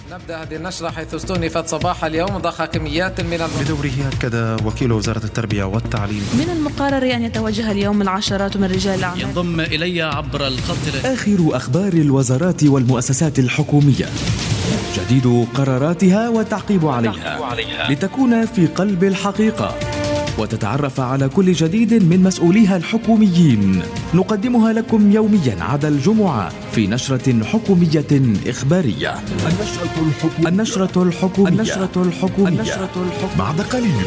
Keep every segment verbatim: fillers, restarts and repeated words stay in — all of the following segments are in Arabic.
نبدأ هذه النشرة حيث استؤنفت صباح اليوم ضخ كميات من الم... بدوره أكد وكيل وزارة التربية والتعليم من المقرر أن يتوجه اليوم العشرات من رجال الأعمال. ينضم إلي عبر الخط آخر أخبار الوزارات والمؤسسات الحكومية، جديد قراراتها والتعقيب عليها لتكون في قلب الحقيقة وتتعرف على كل جديد من مسؤوليها الحكوميين. نقدمها لكم يوميا عدا الجمعة في نشرة حكومية إخبارية. النشرة الحكومية النشرة الحكومية النشرة الحكومية, النشرة الحكومية. بعد قليل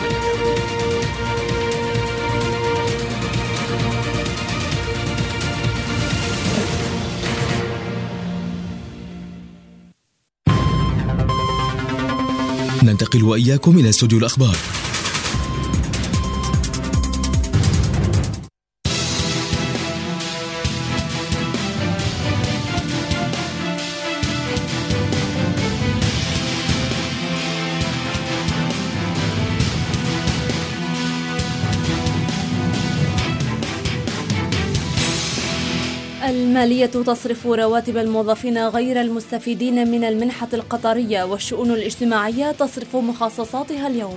ننتقل وإياكم إلى استوديو الأخبار. المالية تصرف رواتب الموظفين غير المستفيدين من المنحة القطرية، والشؤون الاجتماعية تصرف مخصصاتها اليوم.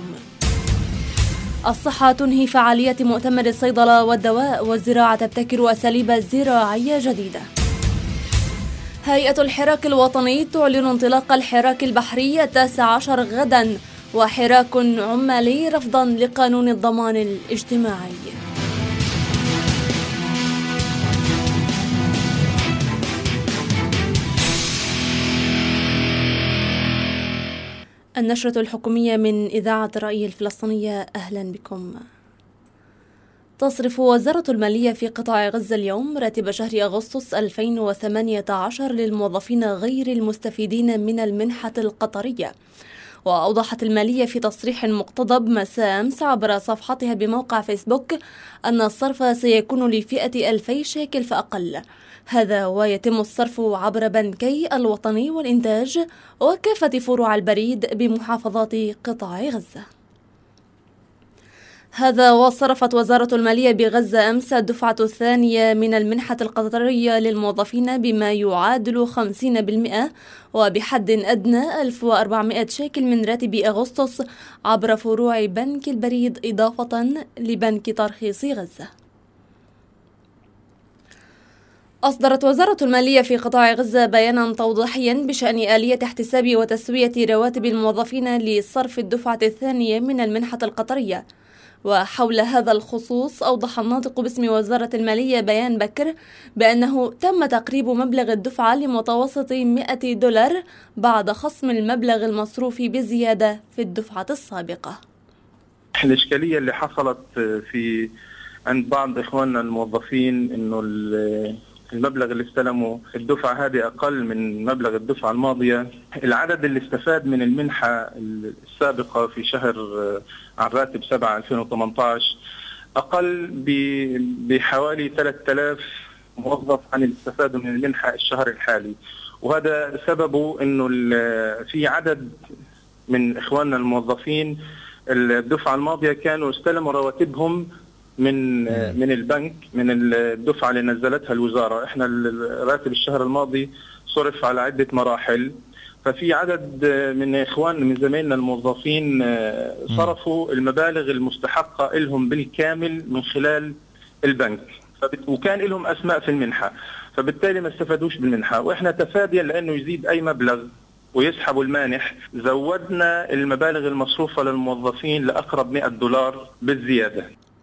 الصحة تنهي فعالية مؤتمر الصيدلة والدواء، والزراعة تبتكر أساليب زراعية جديدة. هيئة الحراك الوطني تعلن انطلاق الحراك البحري التاسع عشر غدا، وحراك عمالي رفضا لقانون الضمان الاجتماعي. النشرة الحكومية من إذاعة الرأي الفلسطينية، أهلا بكم. تصرف وزارة المالية في قطاع غزة اليوم راتب شهر أغسطس ألفين وثمانية عشر للموظفين غير المستفيدين من المنحة القطرية. وأوضحت المالية في تصريح مقتضب مساء أمس عبر صفحتها بموقع فيسبوك أن الصرف سيكون لفئة ألفي شيكل فأقل، هذا ويتم الصرف عبر بنكي الوطني والإنتاج وكافة فروع البريد بمحافظات قطاع غزة. هذا وصرفت وزارة المالية بغزة أمس الدفعة الثانية من المنحة القطرية للموظفين بما يعادل خمسين بالمئة وبحد أدنى ألف وأربعمئة شيكل من راتب أغسطس عبر فروع بنك البريد إضافة لبنك ترخيص غزة. أصدرت وزارة المالية في قطاع غزة بيانا توضيحيا بشأن آلية احتساب وتسوية رواتب الموظفين لصرف الدفعة الثانية من المنحة القطرية. وحول هذا الخصوص أوضح الناطق باسم وزارة المالية بيان بكر بأنه تم تقريب مبلغ الدفعة لمتوسط مئة دولار بعد خصم المبلغ المصروف بزيادة في الدفعة السابقة. الإشكالية اللي حصلت في عند بعض إخواننا الموظفين إنه المبلغ اللي استلموا الدفعة هذه أقل من مبلغ الدفعة الماضية. العدد اللي استفاد من المنحة السابقة في شهر عن راتب سبعة ألفين وثمانية عشر أقل بحوالي ثلاثة آلاف موظف عن اللي استفادوا من المنحة الشهر الحالي، وهذا سببه إنه في عدد من إخواننا الموظفين الدفعة الماضية كانوا استلموا رواتبهم من من البنك من الدفعة اللي نزلتها الوزارة. احنا راتب الشهر الماضي صرف على عدة مراحل، ففي عدد من اخواننا من زمايلنا الموظفين صرفوا المبالغ المستحقة لهم بالكامل من خلال البنك، وكان لهم اسماء في المنحة، فبالتالي ما استفادوش بالمنحة. واحنا تفاديا لانه يزيد اي مبلغ ويسحبوا المانح، زودنا المبالغ المصروفة للموظفين لأقرب مئة دولار بالزيادة.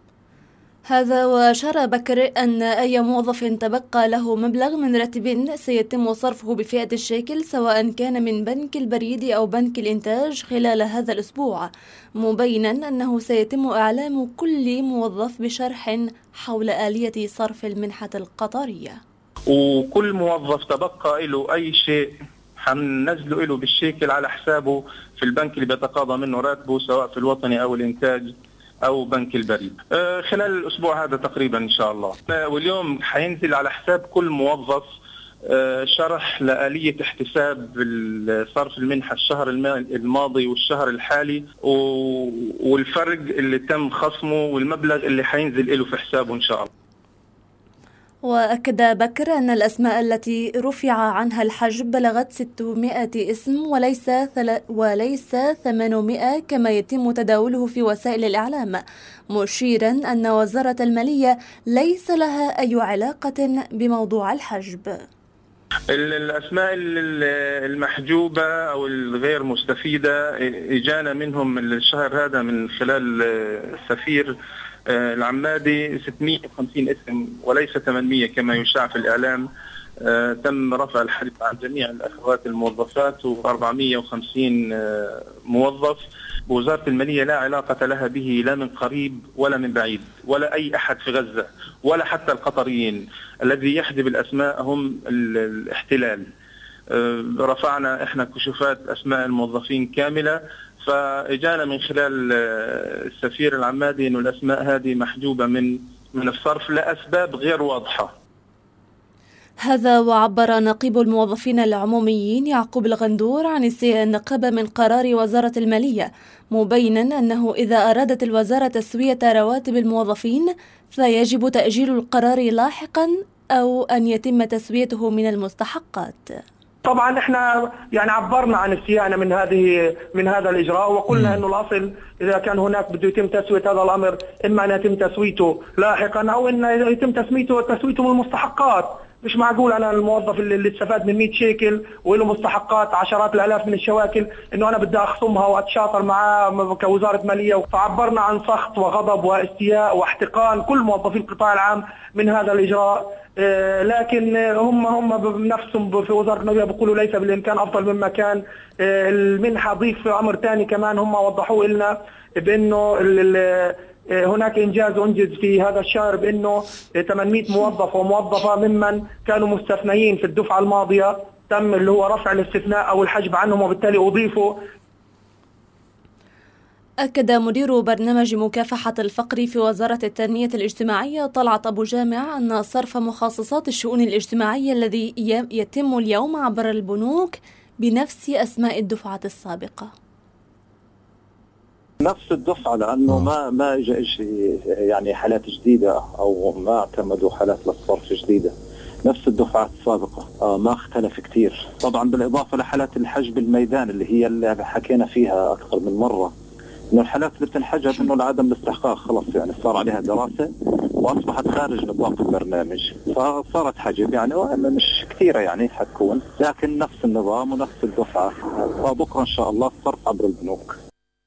هذا وأشار بكر أن أي موظف تبقى له مبلغ من راتب سيتم صرفه بفئة الشيكل سواء كان من بنك البريد أو بنك الإنتاج خلال هذا الأسبوع، مبينا أنه سيتم إعلام كل موظف بشرح حول آلية صرف المنحة القطرية. وكل موظف تبقى له أي شيء حننزله له بالشيكل على حسابه في البنك اللي بيتقاضى منه راتبه سواء في الوطني أو الإنتاج أو بنك البريد خلال الأسبوع هذا تقريبا إن شاء الله. واليوم حينزل على حساب كل موظف شرح لآلية احتساب صرف المنحة الشهر الماضي والشهر الحالي والفرق اللي تم خصمه والمبلغ اللي حينزل له في حسابه إن شاء الله. وأكد بكر أن الأسماء التي رفع عنها الحجب بلغت ستمائة اسم وليس ثل... وليس ثمانمائة كما يتم تداوله في وسائل الإعلام، مشيرا أن وزارة المالية ليس لها أي علاقة بموضوع الحجب. الأسماء المحجوبة أو الغير مستفيدة إجانا منهم الشهر هذا من خلال السفير العمادي ستمائة وخمسين اسم وليس ثمانمائة كما يشاع في الإعلام. تم رفع الحجب عن جميع الأخوات الموظفات وأربعمائة وخمسين موظف. وزارة المالية لا علاقة لها به لا من قريب ولا من بعيد ولا أي أحد في غزة ولا حتى القطريين. الذي يحجب الأسماء هم الاحتلال. رفعنا إحنا كشوفات أسماء الموظفين كاملة، فإجانا من خلال السفير العمادي أن الأسماء هذه محجوبة من من الصرف لأسباب غير واضحة. هذا وعبر نقيب الموظفين العموميين يعقوب الغندور عن استياء النقابة من قرار وزارة المالية، مبينا أنه إذا أرادت الوزارة تسوية رواتب الموظفين فيجب تأجيل القرار لاحقا أو أن يتم تسويته من المستحقات. طبعا احنا يعني عبرنا عن استيائنا من هذه من هذا الاجراء، وقلنا انه الاصل اذا كان هناك بده يتم تسويه هذا الامر اما ان يتم تسويته لاحقا او ان يتم تسويته تسويته من المستحقات. مش معقول انا الموظف اللي استفاد من مئة شيكل وله مستحقات عشرات الالاف من الشواكل انه انا بدي اخصمها واتشاطر معاه كوزاره ماليه. فعبرنا عن سخط وغضب واستياء واحتقان كل موظفي القطاع العام من هذا الاجراء. لكن هم هم بنفسهم في وزاره الماليه بيقولوا ليس بالامكان افضل مما كان. المنحه ضيف امر ثاني كمان هم وضحوا لنا بانه هناك انجاز انجز في هذا الشهر بانه ثمانمائة موظف وموظفه ممن كانوا مستثنيين في الدفعه الماضيه تم اللي هو رفع الاستثناء او الحجب عنهم وبالتالي اضيفوا. أكد مدير برنامج مكافحة الفقر في وزارة التنمية الاجتماعية طلعت أبو جامع أن صرف مخصصات الشؤون الاجتماعية الذي يتم اليوم عبر البنوك بنفس أسماء الدفعة السابقة. نفس الدفعة لأنه ما ما اجى يعني حالات جديدة أو ما اعتمدوا حالات للصرف جديدة، نفس الدفعات السابقة. آه ما اختلف كتير طبعا، بالإضافة لحالات الحجب الميدان اللي هي اللي حكينا فيها أكثر من مرة، إنه الحالات اللي بتنحجب إنه لعدم الاستحقاق خلاص يعني صار عليها دراسة وأصبحت خارج نطاق البرنامج فصارت حجب يعني مش كثيرة يعني حتكون، لكن نفس النظام ونفس الدفعة. وبكرة إن شاء الله الصرف عبر البنوك.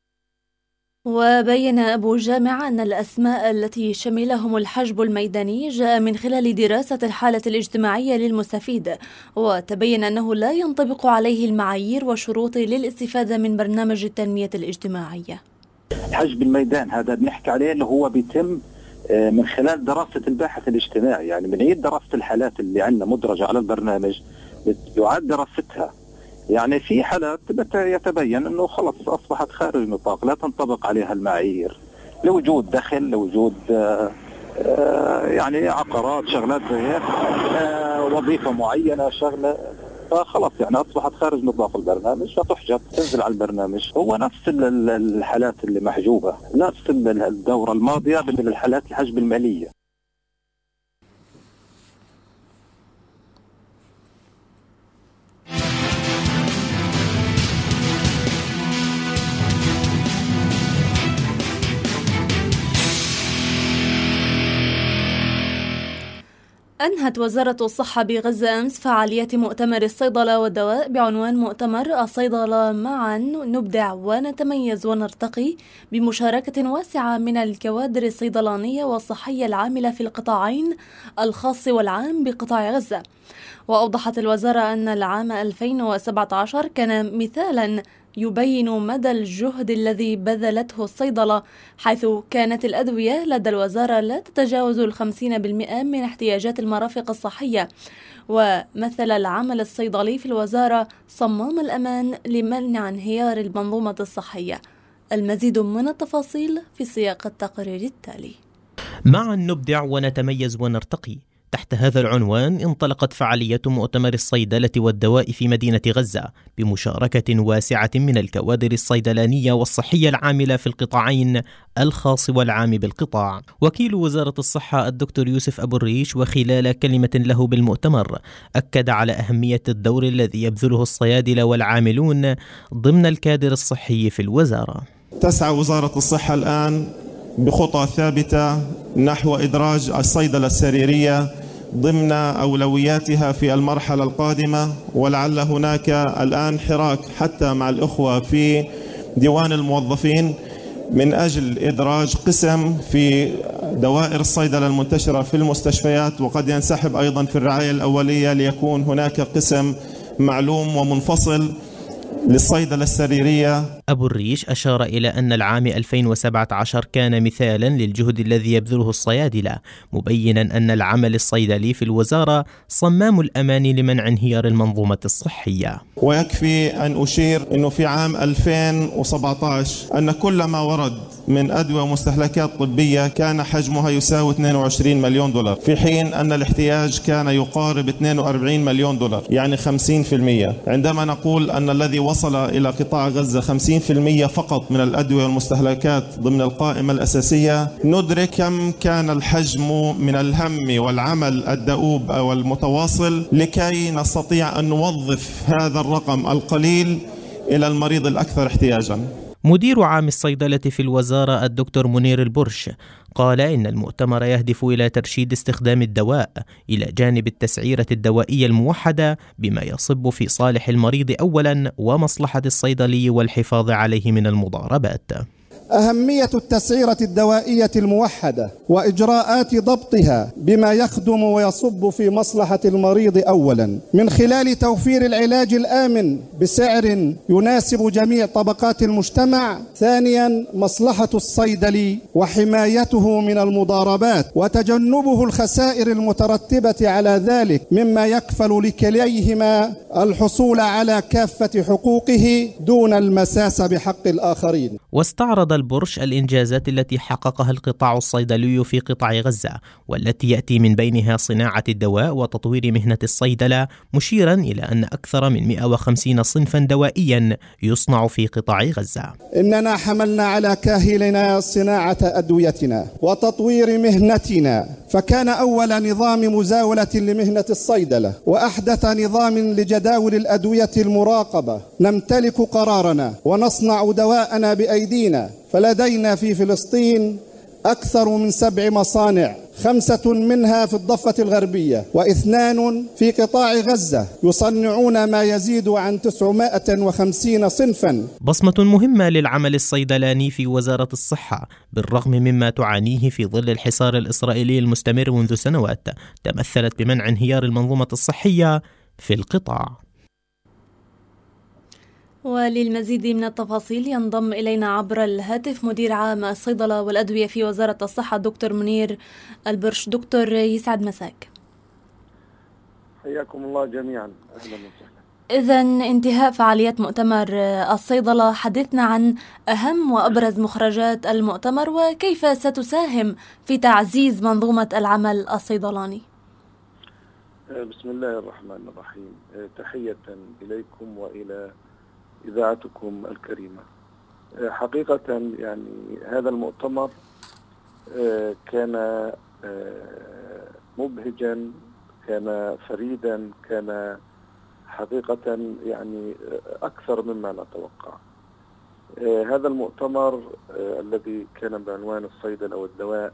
وبين أبو جامع أن الأسماء التي شملهم الحجب الميداني جاء من خلال دراسة الحالة الاجتماعية للمستفيد، وتبين أنه لا ينطبق عليه المعايير والشروط للاستفادة من برنامج التنمية الاجتماعية. الحجب الميدان هذا بنحكي عليه اللي هو بيتم من خلال دراسة الباحث الاجتماعي، يعني بنعيد دراسة الحالات اللي عندنا مدرجة على البرنامج يعاد دراستها. يعني في حالات يتبين انه خلص اصبحت خارج نطاق لا تنطبق عليها المعايير لوجود دخل، لوجود آآ آآ يعني عقارات، شغلات زي هيك، وظيفه معينه، شغله، فخلص يعني اصبحت خارج نطاق البرنامج فتحجب تنزل على البرنامج. هو نفس الحالات اللي محجوبه، نفس الدوره الماضيه بالحالات الحجب الماليه. أنهت وزارة الصحة بغزة أمس فعاليات مؤتمر الصيدلة والدواء بعنوان مؤتمر الصيدلة معا نبدع ونتميز ونرتقي، بمشاركة واسعة من الكوادر الصيدلانية والصحية العاملة في القطاعين الخاص والعام بقطاع غزة. وأوضحت الوزارة أن العام ألفين وسبعة عشر كان مثالا يبين مدى الجهد الذي بذلته الصيدلة، حيث كانت الأدوية لدى الوزارة لا تتجاوز الخمسين بالمئة من احتياجات المرافق الصحية. ومثل العمل الصيدلي في الوزارة صمام الأمان لمنع انهيار المنظومة الصحية. المزيد من التفاصيل في سياق التقرير التالي. معا نبدع ونتميز ونرتقي تحت هذا العنوان انطلقت فعالية مؤتمر الصيدلة والدواء في مدينة غزة بمشاركة واسعة من الكوادر الصيدلانية والصحية العاملة في القطاعين الخاص والعام بالقطاع. وكيل وزارة الصحة الدكتور يوسف أبو الريش وخلال كلمة له بالمؤتمر أكد على أهمية الدور الذي يبذله الصيادلة والعاملون ضمن الكادر الصحي في الوزارة. تسعى وزارة الصحة الآن بخطى ثابتة نحو إدراج الصيدلة السريرية ضمن أولوياتها في المرحلة القادمة، ولعل هناك الآن حراك حتى مع الأخوة في ديوان الموظفين من أجل إدراج قسم في دوائر الصيدلة المنتشرة في المستشفيات، وقد ينسحب أيضا في الرعاية الأولية ليكون هناك قسم معلوم ومنفصل للصيدلة السريرية. أبو الريش أشار إلى أن العام ألفين وسبعة عشر كان مثالا للجهد الذي يبذله الصيادلة، مبينا أن العمل الصيدلي في الوزارة صمام الأمان لمنع انهيار المنظومة الصحية. ويكفي أن أشير أنه في عام ألفين وسبعة عشر أن كل ما ورد من أدوية ومستهلكات طبية كان حجمها يساوي اثنين وعشرين مليون دولار، في حين أن الاحتياج كان يقارب اثنين وأربعين مليون دولار، يعني خمسين بالمئة. عندما نقول أن الذي وصل إلى قطاع غزة خمسين بالمئة فقط من الأدوية والمستهلكات ضمن القائمة الأساسية، ندرك كم كان الحجم من الهم والعمل الدؤوب أو المتواصل لكي نستطيع أن نوظف هذا الرقم القليل إلى المريض الأكثر احتياجا. مدير عام الصيدلة في الوزارة الدكتور منير البرش قال إن المؤتمر يهدف إلى ترشيد استخدام الدواء إلى جانب التسعيرة الدوائية الموحدة بما يصب في صالح المريض أولا ومصلحة الصيدلي والحفاظ عليه من المضاربات. أهمية التسعيرة الدوائية الموحدة وإجراءات ضبطها بما يخدم ويصب في مصلحة المريض أولا من خلال توفير العلاج الآمن بسعر يناسب جميع طبقات المجتمع، ثانيا مصلحة الصيدلي وحمايته من المضاربات وتجنبه الخسائر المترتبة على ذلك مما يكفل لكليهما الحصول على كافة حقوقه دون المساس بحق الآخرين. واستعرض البرش الإنجازات التي حققها القطاع الصيدلي في قطاع غزة، والتي يأتي من بينها صناعة الدواء وتطوير مهنة الصيدلة، مشيرا إلى أن أكثر من مئة وخمسين صنفا دوائيا يصنع في قطاع غزة. إننا حملنا على كاهلنا صناعة أدويتنا وتطوير مهنتنا، فكان أول نظام مزاولة لمهنة الصيدلة وأحدث نظام لجداول الأدوية المراقبة. نمتلك قرارنا ونصنع دواءنا بأيدينا، فلدينا في فلسطين أكثر من سبع مصانع، خمسة منها في الضفة الغربية واثنان في قطاع غزة، يصنعون ما يزيد عن تسعمائة وخمسين صنفا. بصمة مهمة للعمل الصيدلاني في وزارة الصحة بالرغم مما تعانيه في ظل الحصار الإسرائيلي المستمر منذ سنوات، تمثلت بمنع انهيار المنظومة الصحية في القطاع. وللمزيد من التفاصيل ينضم إلينا عبر الهاتف مدير عام الصيدلة والأدوية في وزارة الصحة دكتور منير البرش. دكتور يسعد مساك. حياكم الله جميعا، أهلا وسهلا. إذا انتهاء فعاليات مؤتمر الصيدلة، حدثنا عن أهم وأبرز مخرجات المؤتمر وكيف ستساهم في تعزيز منظومة العمل الصيدلاني. بسم الله الرحمن الرحيم. تحية إليكم وإلى إذاعتكم الكريمة. حقيقة يعني هذا المؤتمر كان مبهجا، كان فريدا، كان حقيقة يعني أكثر مما نتوقع. هذا المؤتمر الذي كان بعنوان الصيدلة والدواء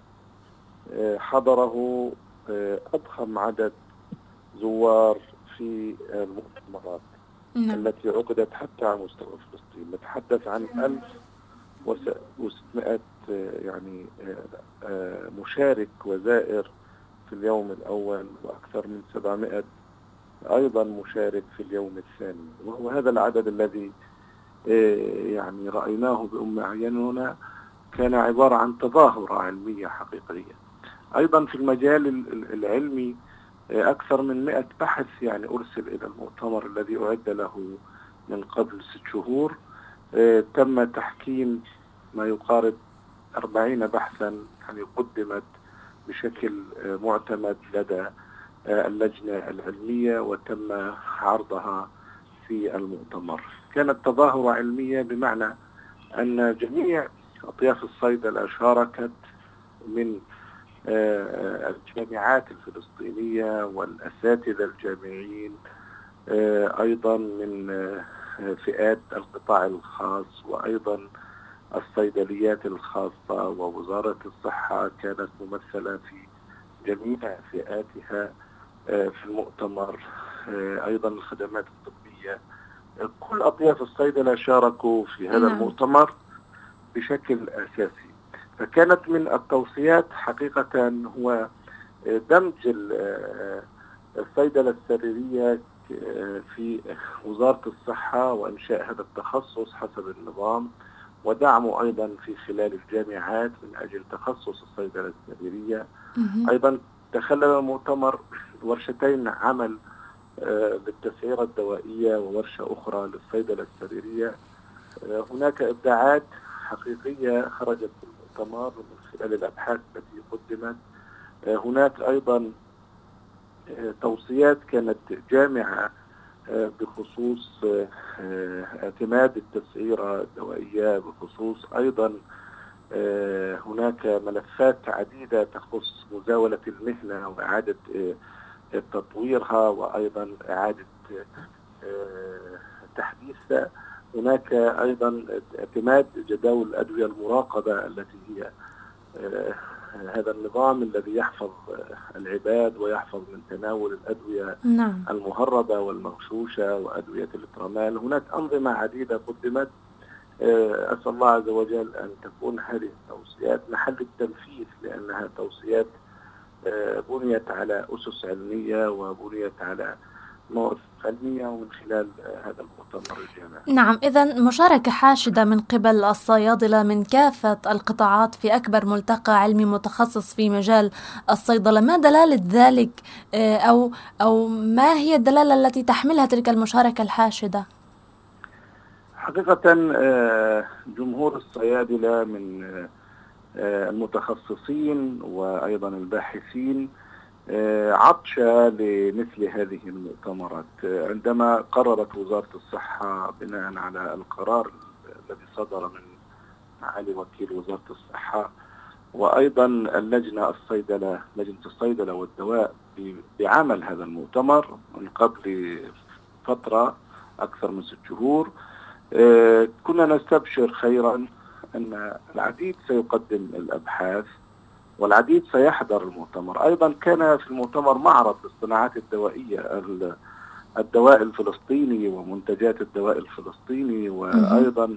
حضره أضخم عدد زوار في المؤتمرات نعم. التي عقدت حتى على مستوى فلسطين. نتحدث عن ألف وستمائة يعني مشارك وزائر في اليوم الأول، وأكثر من سبعمائة أيضا مشارك في اليوم الثاني، وهو هذا العدد الذي يعني رأيناه بأم أعيننا كان عبارة عن تظاهرة علمية حقيقية. أيضا في المجال العلمي أكثر من مئة بحث يعني أرسل إلى المؤتمر الذي أعد له من قبل ست شهور. تم تحكيم ما يقارب أربعين بحثا يعني قدمت بشكل معتمد لدى اللجنة العلمية وتم عرضها في المؤتمر. كانت تظاهرة علمية بمعنى أن جميع أطياف الصيدلة شاركت من الجامعات الفلسطينية والأساتذة الجامعيين، أيضا من فئات القطاع الخاص، وأيضا الصيدليات الخاصة، ووزارة الصحة كانت ممثلة في جميع فئاتها في المؤتمر، أيضا الخدمات الطبية. كل أطياف الصيدلة شاركوا في هذا المؤتمر بشكل أساسي. فكانت من التوصيات حقيقة هو دمج الصيدلة السريرية في وزارة الصحة وإنشاء هذا التخصص حسب النظام، ودعمه أيضا في خلال الجامعات من أجل تخصص الصيدلة السريرية. أيضا تخلل المؤتمر ورشتين عمل للتسعيرة الدوائية وورشة أخرى للصيدلة السريرية. هناك إبداعات حقيقية خرجت في المؤتمر من خلال الأبحاث التي قدمت. هناك أيضا توصيات كانت جامعة بخصوص اعتماد التسعيرة الدوائية، بخصوص أيضا هناك ملفات عديدة تخص مزاولة المهنة وإعادة تطويرها وأيضا إعادة تحديثها. هناك أيضا اعتماد جداول الأدوية المراقبة التي هي هذا النظام الذي يحفظ العباد ويحفظ من تناول الأدوية نعم. المهربة والمغشوشة وأدوية الإترامال. هناك أنظمة عديدة قدمت. أسأل الله عز وجل أن تكون هذه التوصيات محل التنفيذ، لأنها توصيات بنيت على أسس علمية وبنيت على مواقف علمية ومن خلال هذا المؤتمر الجامعي. نعم، إذن مشاركة حاشدة من قبل الصيادلة من كافة القطاعات في أكبر ملتقى علمي متخصص في مجال الصيدلة. ما دلالة ذلك أو أو ما هي الدلالة التي تحملها تلك المشاركة الحاشدة؟ حقيقة جمهور الصيادلة من المتخصصين وأيضا الباحثين عطشة لمثل هذه المؤتمرات. عندما قررت وزارة الصحة بناء على القرار الذي صدر من معالي وكيل وزارة الصحة وأيضا اللجنة الصيدلة لجنة الصيدلة والدواء بعمل هذا المؤتمر من قبل فترة أكثر من ست شهور، كنا نستبشر خيرا أن العديد سيقدم الأبحاث والعديد سيحضر المؤتمر. أيضا كان في المؤتمر معرض للصناعات الدوائية، الدواء الفلسطيني ومنتجات الدواء الفلسطيني، وأيضا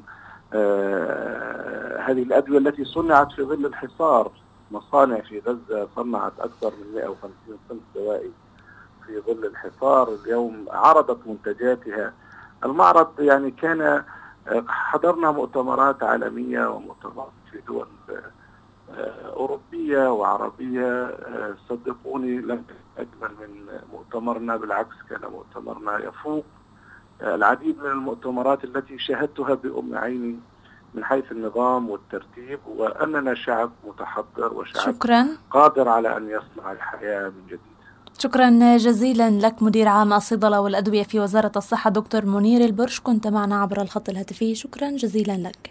آه هذه الأدوية التي صنعت في ظل الحصار. مصانع في غزة صنعت أكثر من مئة وخمسين صنف دوائي في ظل الحصار، اليوم عرضت منتجاتها. المعرض يعني كان حضرنا مؤتمرات عالمية ومؤتمرات في دول أوروبية وعربية. صدقوني لم أجمل من مؤتمرنا، بالعكس كان مؤتمرنا يفوق العديد من المؤتمرات التي شاهدتها بأم عيني من حيث النظام والترتيب، وأننا شعب متحضر وشعب شكرا. قادر على أن يصنع الحياة من جديد. شكرا جزيلا لك مدير عام الصيدلة والأدوية في وزارة الصحة دكتور منير البرش، كنت معنا عبر الخط الهاتفي. شكرا جزيلا لك.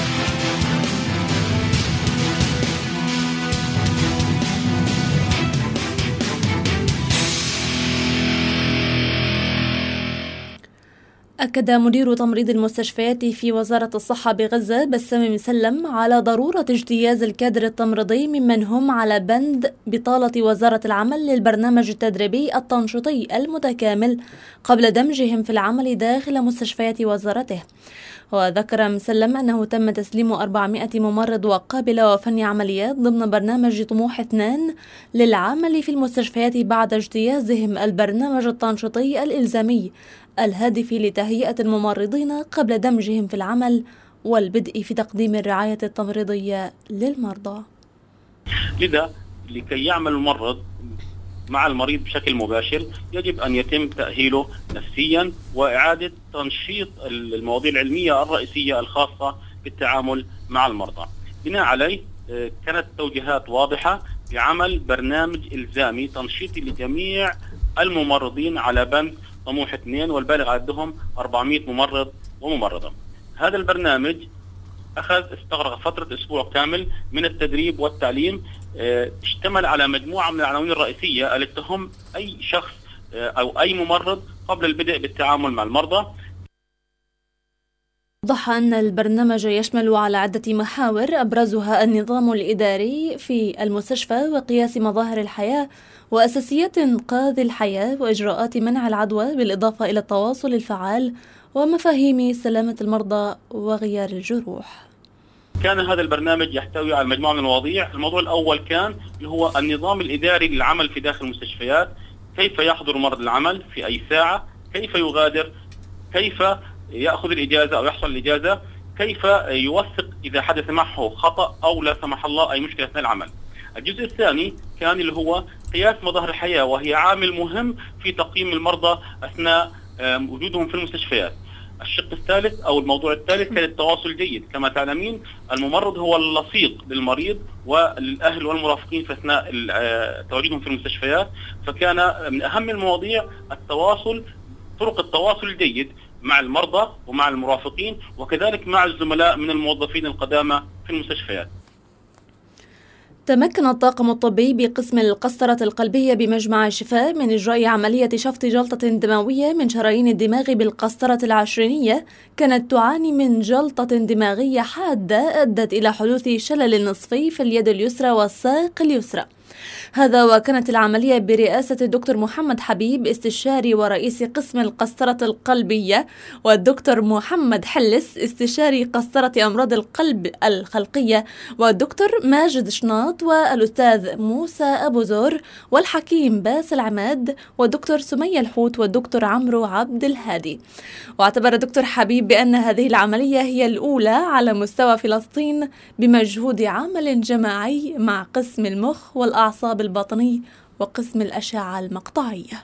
أكد مدير تمريض المستشفيات في وزارة الصحة بغزة بسام مسلم على ضرورة اجتياز الكادر التمريضي ممن هم على بند بطالة وزارة العمل للبرنامج التدريبي التنشيطي المتكامل قبل دمجهم في العمل داخل مستشفيات وزارته. وذكر مسلم أنه تم تسليم أربعمائة ممرض وقابلة وفني عمليات ضمن برنامج طموح اثنان للعمل في المستشفيات بعد اجتيازهم البرنامج التنشيطي الإلزامي الهادف لتهيئة الممرضين قبل دمجهم في العمل والبدء في تقديم الرعاية التمريضية للمرضى. لذا لكي يعمل الممرض مع المريض بشكل مباشر يجب أن يتم تأهيله نفسيا وإعادة تنشيط المواضيع العلمية الرئيسية الخاصة بالتعامل مع المرضى. بناء عليه كانت توجيهات واضحة بعمل برنامج إلزامي تنشيطي لجميع الممرضين على بند طموح اثنين والبالغ عددهم أربعمائة ممرض وممرضة. هذا البرنامج أخذ استغرق فترة أسبوع كامل من التدريب والتعليم، اشتمل على مجموعة من العناوين الرئيسية التي تهم أي شخص أو أي ممرض قبل البدء بالتعامل مع المرضى. وضح أن البرنامج يشمل على عدة محاور أبرزها النظام الإداري في المستشفى وقياس مظاهر الحياة وأساسيات إنقاذ الحياة وإجراءات منع العدوى، بالإضافة إلى التواصل الفعال ومفاهيم سلامة المرضى وغيار الجروح. كان هذا البرنامج يحتوي على مجموعة من المواضيع. الموضوع الأول كان اللي هو النظام الإداري للعمل في داخل المستشفيات، كيف يحضر المرضى العمل في أي ساعة، كيف يغادر، كيف يأخذ الإجازة أو يحصل الإجازة، كيف يوثق إذا حدث معه خطأ أو لا سمح الله أي مشكلة أثناء العمل. الجزء الثاني كان اللي هو قياس مظاهر الحياة، وهي عامل مهم في تقييم المرضى أثناء وجودهم في المستشفيات. الشق الثالث أو الموضوع الثالث كان التواصل الجيد. كما تعلمين الممرض هو اللصيق للمريض والأهل والمرافقين في أثناء تواجدهم في المستشفيات، فكان من أهم المواضيع التواصل، طرق التواصل الجيد مع المرضى ومع المرافقين وكذلك مع الزملاء من الموظفين القدامى في المستشفيات. تمكن الطاقم الطبي بقسم القسطرة القلبية بمجمع الشفاء من إجراء عملية شفط جلطة دموية من شرايين الدماغ بالقسطرة العشرينية كانت تعاني من جلطة دماغية حادة أدت إلى حدوث شلل نصفي في اليد اليسرى والساق اليسرى. هذا وكانت العملية برئاسة الدكتور محمد حبيب استشاري ورئيس قسم القسطرة القلبية، والدكتور محمد حلس استشاري قسطرة أمراض القلب الخلقية، والدكتور ماجد شناط، والأستاذ موسى أبو زور، والحكيم باسل عماد، والدكتور سمية الحوت، والدكتور عمرو عبد الهادي. واعتبر الدكتور حبيب بأن هذه العملية هي الأولى على مستوى فلسطين بمجهود عمل جماعي مع قسم المخ والأعصاب الباطني وقسم الأشعة المقطعية.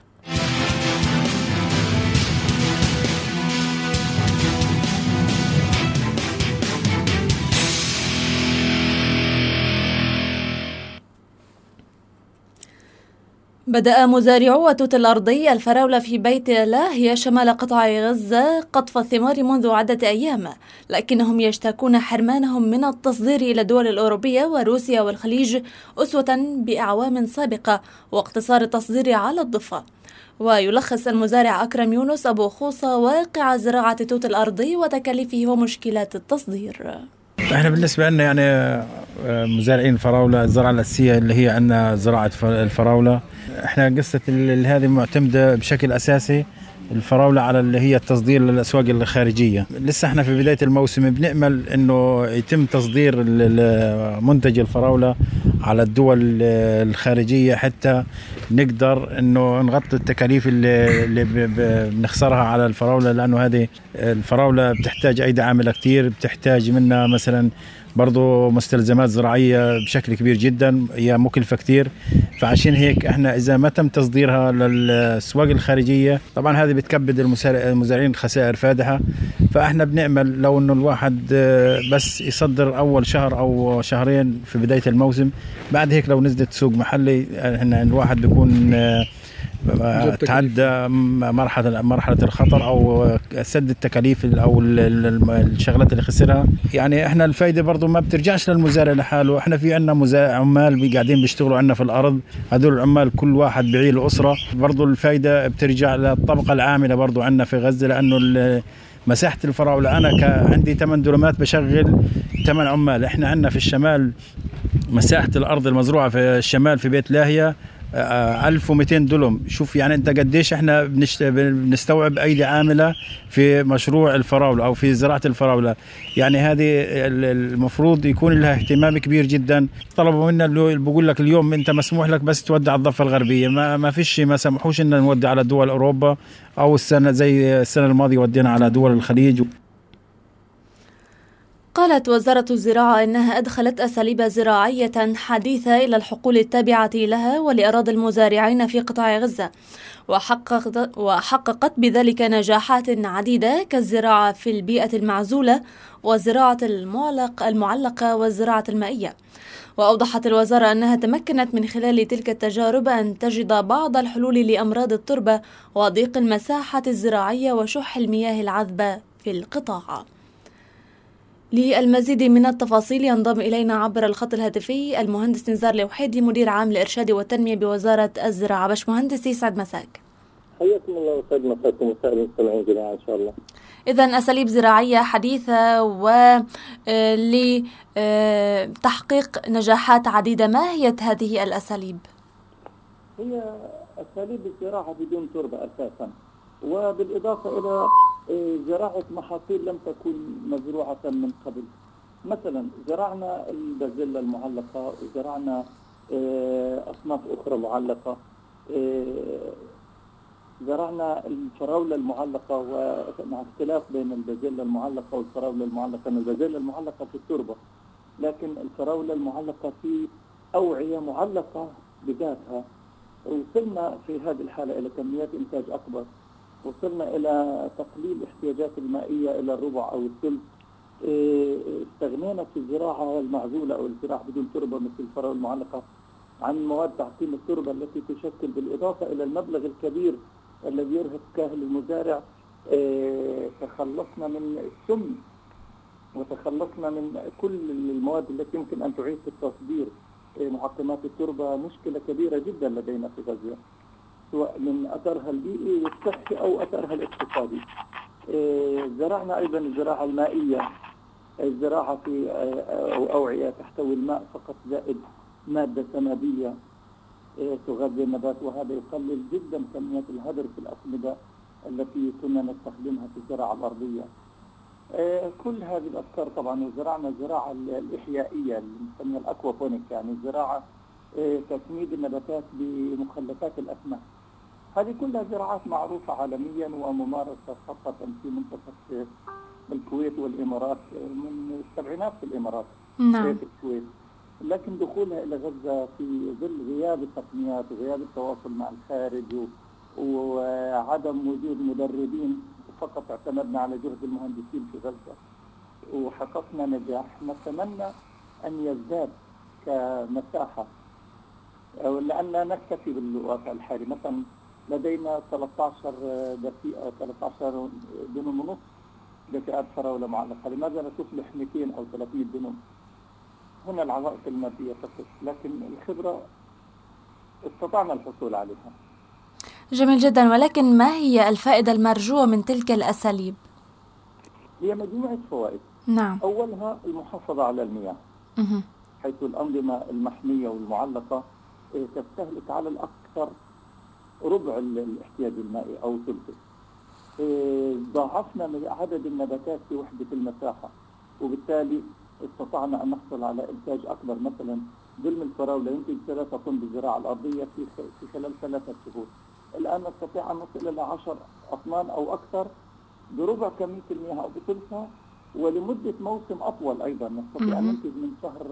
بدأ مزارعو التوت الأرضي الفراولة في بيت لاهيا شمال قطاع غزة قطف الثمار منذ عدة أيام، لكنهم يشتكون حرمانهم من التصدير إلى الدول الأوروبية وروسيا والخليج أسوة بأعوام سابقة واقتصار التصدير على الضفة. ويلخص المزارع أكرم يونس أبو خوصة واقع زراعة التوت الأرضي وتكاليفه ومشكلات التصدير. احنا بالنسبة لنا يعني مزارعين الفراولة، الزراعة الأساسية اللي هي عندنا زراعة الفراولة. احنا قصة هذه معتمدة بشكل أساسي الفراولة على اللي هي التصدير للأسواق الخارجية. لسه احنا في بداية الموسم، بنأمل انه يتم تصدير منتج الفراولة على الدول الخارجية حتى نقدر انه نغطي التكاليف اللي, اللي بنخسرها على الفراولة، لأنه هذه الفراولة بتحتاج أيدي عاملة كتير، بتحتاج منها مثلا برضو مستلزمات زراعية بشكل كبير جدا، هي مكلفة كتير. فعشان هيك احنا اذا ما تم تصديرها للأسواق الخارجية طبعا هذه بتكبد المزارعين خسائر فادحة. فاحنا بنعمل لو انه الواحد بس يصدر اول شهر او شهرين في بداية الموسم، بعد هيك لو نزلت سوق محلي احنا الواحد بيكون تعدى مرحلة مرحلة الخطر أو سد التكاليف أو الشغلات اللي خسرها. يعني إحنا الفايدة برضو ما بترجعش للمزارع لحاله، إحنا في عنا عمال قاعدين بيشتغلوا عنا في الأرض، هذول العمال كل واحد بعيل أسرة، برضو الفايدة بترجع للطبقة العاملة برضو عنا في غزة، لأنه مساحة الفراولة أنا عندي ثمان دولمات بشغل ثمان عمال. إحنا عنا في الشمال مساحة الأرض المزروعة في الشمال في بيت لاهيا ألف ومئتين دولم. شوف يعني أنت قديش إحنا بنستوعب أيدي عاملة في مشروع الفراولة أو في زراعة الفراولة. يعني هذه المفروض يكون لها اهتمام كبير جدا. طلبوا منا اللي بقول لك اليوم أنت مسموح لك بس تودع الضفة الغربية، ما ما فيش ما سمحوش إن نودع على دول أوروبا أو السنة زي السنة الماضية ودينا على دول الخليج. قالت وزارة الزراعة إنها أدخلت أساليب زراعية حديثة إلى الحقول التابعة لها ولأراضي المزارعين في قطاع غزة، وحققت, وحققت بذلك نجاحات عديدة كالزراعة في البيئة المعزولة وزراعة المعلق المعلقة والزراعة المائية. وأوضحت الوزارة أنها تمكنت من خلال تلك التجارب أن تجد بعض الحلول لأمراض التربة وضيق المساحة الزراعية وشح المياه العذبة في القطاع. للمزيد من التفاصيل ينضم إلينا عبر الخط الهاتفي المهندس نزار لوحيدي مدير عام الإرشاد والتنمية بوزارة الزراعة. باش مهندس يسعد مساك. حياكم الله وسعد مساكم وسائر المستمعين جميعا إن شاء الله. إذن أساليب زراعية حديثة ولتحقيق نجاحات عديدة، ما هي هذه الأساليب؟ هي أساليب الزراعة بدون تربة أساسا، وبالإضافة إلى زراعة محاصيل لم تكن مزروعة من قبل. مثلا زرعنا البازيلا المعلقة وزرعنا أصناف أخرى معلقة، زرعنا الفراولة المعلقة، ومع اختلاف بين البازيلا المعلقة والفراولة المعلقة أن البازيلا المعلقة في التربة، لكن الفراولة المعلقة في أوعية معلقة بذاتها. وصلنا في هذه الحالة إلى كميات إنتاج أكبر، وصلنا إلى تقليل احتياجات المائية إلى الربع أو الثلث. استغنينا في الزراعة المعزولة أو الزراعة بدون تربة مثل الفراولة المعلقة عن مواد تعقيم التربة التي تشكل بالإضافة إلى المبلغ الكبير الذي يرهق كاهل المزارع. تخلصنا من السم وتخلصنا من كل المواد التي يمكن أن تعيد في التصدير. معقمات التربة مشكلة كبيرة جدا لدينا في غزة، سواء من أثرها البيئي والصحي أو أثرها الاقتصادي. زرعنا أيضا الزراعة المائية، الزراعة في أوعية تحتوي الماء فقط زائد مادة سمادية تغذي النبات، وهذا يقلل جدا كميات الهدر في الأسمدة التي كنا نستخدمها في الزراعة الأرضية. كل هذه الأفكار طبعا. وزرعنا الزراعة الإحيائية المسمية الأكوابونيك، يعني زراعة تسميد النباتات بمخلفات الأسماك. هذه كلها زراعات معروفة عالميا وممارسة خاصة في منطقة الكويت والإمارات من السبعينات في الإمارات. نعم. في الكويت، لكن دخولها إلى غزة في ظل غياب التقنيات وغياب التواصل مع الخارج وعدم وجود مدربين، فقط اعتمدنا على جهد المهندسين في غزة وحققنا نجاح. نتمنى أن يزداد كمساحة، لأننا نكتفي بالواقع الحالي. مثلا لدينا ثلاثة عشر دقيقة ثلاثة عشر دنم ونص دقيقة فراولة معلقة، لماذا لا تصلح مئتين أو ثلاثمئة دنم؟ هنا العوائق المادية فقط، لكن الخبرة استطعنا الحصول عليها. جميل جدا، ولكن ما هي الفائدة المرجوة من تلك الأساليب؟ هي مجموعة فوائد. نعم. أولها المحافظة على المياه، مه. حيث الأنظمة المحمية والمعلقة تستهلك على الأكثر ربع الاحتياج المائي أو ثلثه. ضاعفنا عدد النباتات في وحدة المساحة، وبالتالي استطعنا أن نحصل على إنتاج أكبر. مثلا ظلم الفراولة ينتج ثلاثة طن بالزراعة الأرضية في في خلال ثلاثة شهور. الآن نستطيع أن نصل إلى عشر أطنان أو أكثر بربع كمية المياه أو بثلثها، ولمدة موسم أطول. أيضا نستطيع أن ننتج من شهر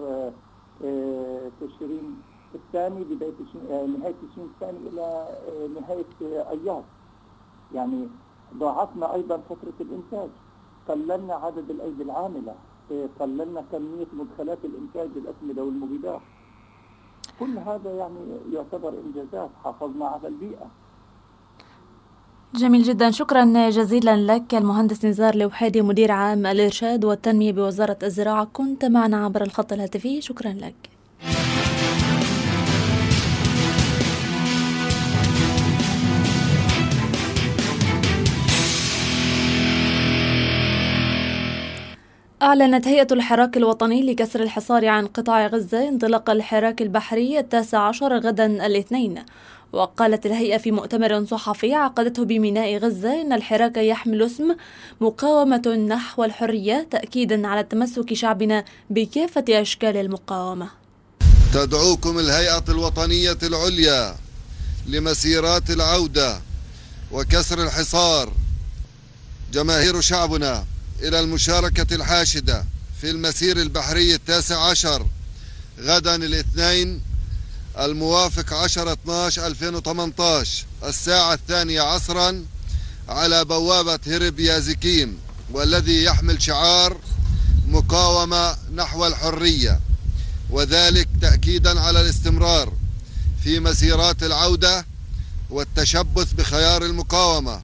تشرين الثاني بداية نهاية تشرين الثاني إلى نهاية أيار. يعني ضاعفنا أيضا فترة الإنتاج، قللنا عدد الأيدي العاملة، قللنا كمية مدخلات الإنتاج الأسمدة والمبيدات. كل هذا يعني يعتبر إنجازات، حافظنا على البيئة. جميل جدا، شكرا جزيلا لك المهندس نزار لوحيدي مدير عام الإرشاد والتنمية بوزارة الزراعة، كنت معنا عبر الخط الهاتفي، شكرا لك. أعلنت هيئة الحراك الوطني لكسر الحصار عن قطاع غزة انطلاق الحراك البحري التاسع عشر غدا الاثنين. وقالت الهيئة في مؤتمر صحفي عقدته بميناء غزة إن الحراك يحمل اسم مقاومة نحو الحرية، تأكيدا على تمسك شعبنا بكافة أشكال المقاومة. تدعوكم الهيئة الوطنية العليا لمسيرات العودة وكسر الحصار جماهير شعبنا إلى المشاركة الحاشدة في المسير البحري التاسع عشر غدا الاثنين الموافق عشرة اثنا عشر ألفين وثمانية عشر الساعة الثانية عصرا على بوابة هرب يازكيم، والذي يحمل شعار مقاومة نحو الحرية. وذلك تأكيدا على الاستمرار في مسيرات العودة والتشبث بخيار المقاومة.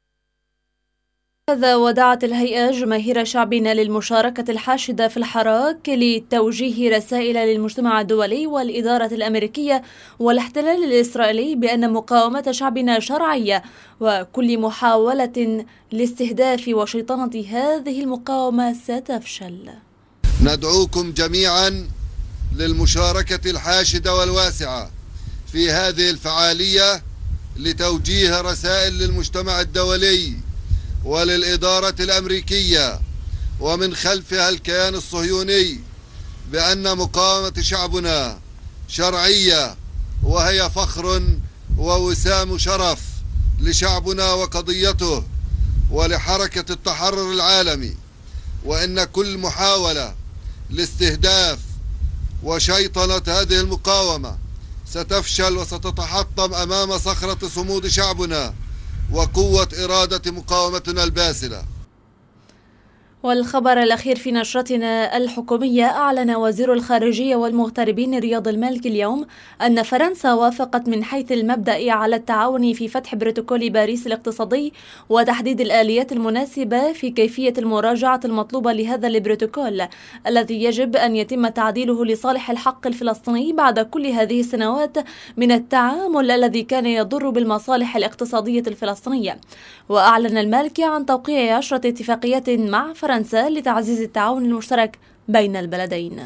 هذا ودعت الهيئة جماهير شعبنا للمشاركة الحاشدة في الحراك لتوجيه رسائل للمجتمع الدولي والإدارة الأمريكية والاحتلال الإسرائيلي بأن مقاومة شعبنا شرعية، وكل محاولة لاستهداف وشيطنة هذه المقاومة ستفشل. ندعوكم جميعا للمشاركة الحاشدة والواسعة في هذه الفعالية لتوجيه رسائل للمجتمع الدولي وللإدارة الأمريكية ومن خلفها الكيان الصهيوني بأن مقاومة شعبنا شرعية، وهي فخر ووسام شرف لشعبنا وقضيته ولحركة التحرر العالمي، وإن كل محاولة لاستهداف وشيطنة هذه المقاومة ستفشل وستتحطم أمام صخرة صمود شعبنا وقوة إرادة مقاومتنا الباسلة. والخبر الأخير في نشرتنا الحكومية، أعلن وزير الخارجية والمغتربين رياض المالكي اليوم أن فرنسا وافقت من حيث المبدأ على التعاون في فتح بروتوكول باريس الاقتصادي وتحديد الآليات المناسبة في كيفية المراجعة المطلوبة لهذا البروتوكول الذي يجب أن يتم تعديله لصالح الحق الفلسطيني بعد كل هذه السنوات من التعامل الذي كان يضر بالمصالح الاقتصادية الفلسطينية. وأعلن المالكي عن توقيع عشرة اتفاقيات مع فرنسا لتعزيز التعاون المشترك بين البلدين.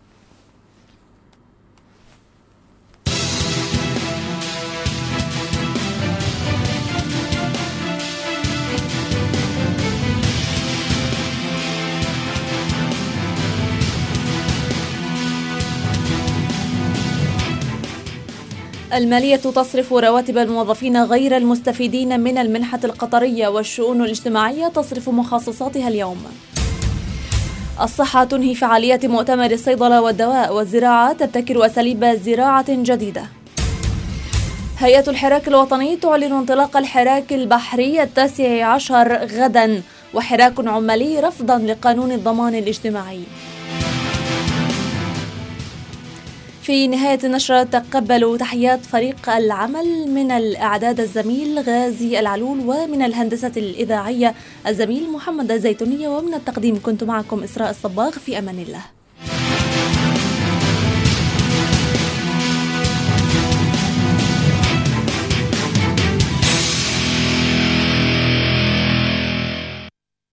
المالية تصرف رواتب الموظفين غير المستفيدين من المنحة القطرية، والشؤون الاجتماعية تصرف مخصصاتها اليوم. الصحة تنهي فعاليات مؤتمر الصيدلة والدواء، والزراعة تبتكر أساليب زراعة جديدة. هيئة الحراك الوطني تعلن انطلاق الحراك البحري التاسع عشر غدا، وحراك عمالي رفضا لقانون الضمان الاجتماعي. في نهاية النشرة تقبلوا تحيات فريق العمل من الإعداد الزميل غازي العلول، ومن الهندسة الإذاعية الزميل محمد الزيتونية، ومن التقديم كنت معكم إسراء الصباغ. في أمان الله.